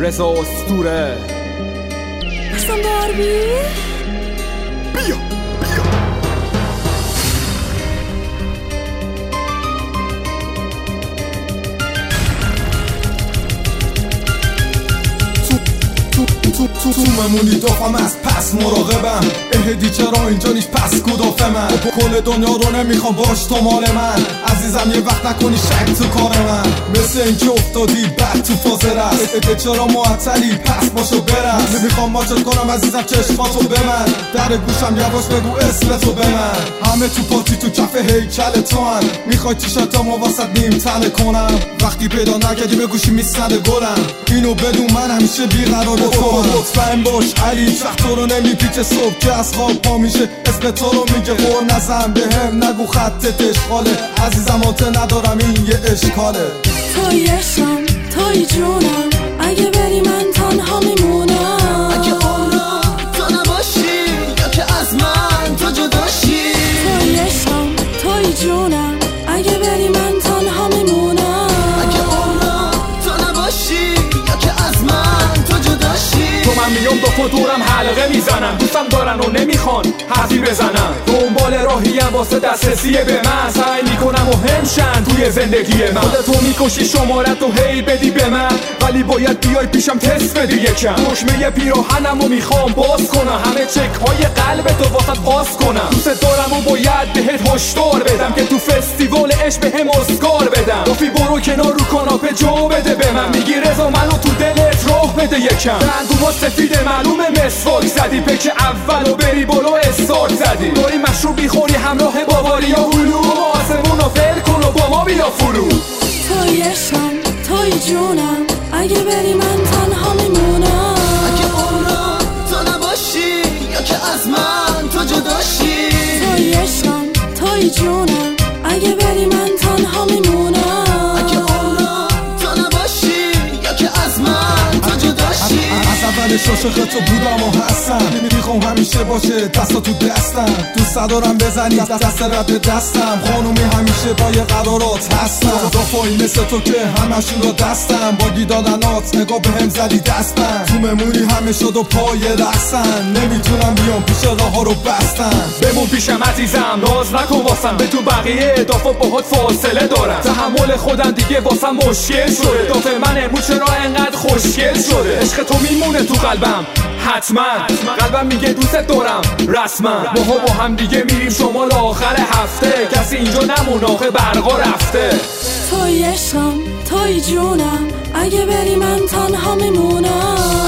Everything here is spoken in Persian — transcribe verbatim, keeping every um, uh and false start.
رضا اسطوره. اصلا باربی بیا بیا تو تو تو ممونی دافم از پس مراقبم. اهدی چرا اینجا نیست پس کدافه من کل دنیا رو نمیخوام باش تو مال من. عزیزم یه وقت نکنی شک تو کار من. مثل اینکه افتادی بعد تو فاز رست. اهدی چرا معطلی پس باشو برس. نمیخوام ماچت کنم عزیزم چشماتو به من. در گوشم یواش بگو اسم تو به من. همه تو پاتی تو کف هیکل تو هن. میخوای تیشرتامو واسط نیم تنه کنم. وقتی پیدا نکردی به گوشی میسنده گلم. اینو بدون من همیشه بیقرار تو مطمئن باش علی وقت تو رو نمیپیچه. صبح که از خواب پا میشه اسم تو رو میگه. قول نزن به هم نگو خطت اشغاله. عزیزم آته ندارم این یه اشکاله. توی عشقم توی جونم اگه بری من تنها میمونم. اگه اونا تو نباشی یا که از من تو جداشی. توی عشقم توی جونم اگه بری من تنها میمونم. اگه اونا تو نباشی یا که از من تو جداشی. تو من میام دو دورم حلقه میزنم. دوستم دارن و نمیخوان حرفی بزنم. دنبال راهیم واسه دسترسی به من. سعی میکنم و همشن توی زندگی من. خودتو میکشی شمارت و هی بدی به من. ولی باید بیای پیشم تست بدی یکم. دشمه پیراهنم و میخوام باز کنم. همه چک های قلب تو واسط باز کنم. دوست دارم و باید بهت هشدار بدم که تو فستیوال عشق به هم اسکار بدم. رفی برو کنار رو کاناپه جا بده به من. میگی رضا منو تو دلت راه بده یکم. دندوها سفید معلومه مسواک زدی. پک اول و بری برو استارت زدی. داری مشروب میخوری همراه باباریا هلو. آسمونو فر کن و با ما بیا فرو. توی عشقم توی جونم اگه بری من تنها میمونم. اگه اونا تو نباشی یا که از من تو جداشی. توی عشقم توی جونم اگه بری من تنها میمونم. اگه اونا تو نباشی یا که از من تو جداشی. از اولش عاشق تو بودم و هستم. میخوام همیشه باشه دستا تو دستم. دوست دارم بزنی دست رد دستم. خانومی همیشه با یه قرارات هستم. دافایی مثل تو که همشون رو دستم. با دیدادنات نگاه به هم زدی دستم. تو ممونی همه شد و پای رستن. نمیتونم بیام پیش راه ها رو بستن. بمون پیشم عزیزم ناز نکن واسم. به تو بقیه اضافه باهات فاصله دارم. تحمل خودم دیگه واسم مشکل شده. دافع من امو چرا انقدر خوشگل شده. عشق تو میمونه تو قلبم حتما. قلبم میگه دوست دارم رسما. ماها با هم دیگه میریم شمال آخر هفته. کسی اینجا نمون آخه برقا رفته. توی عشقم توی جونم اگه بری من تنها میمونم.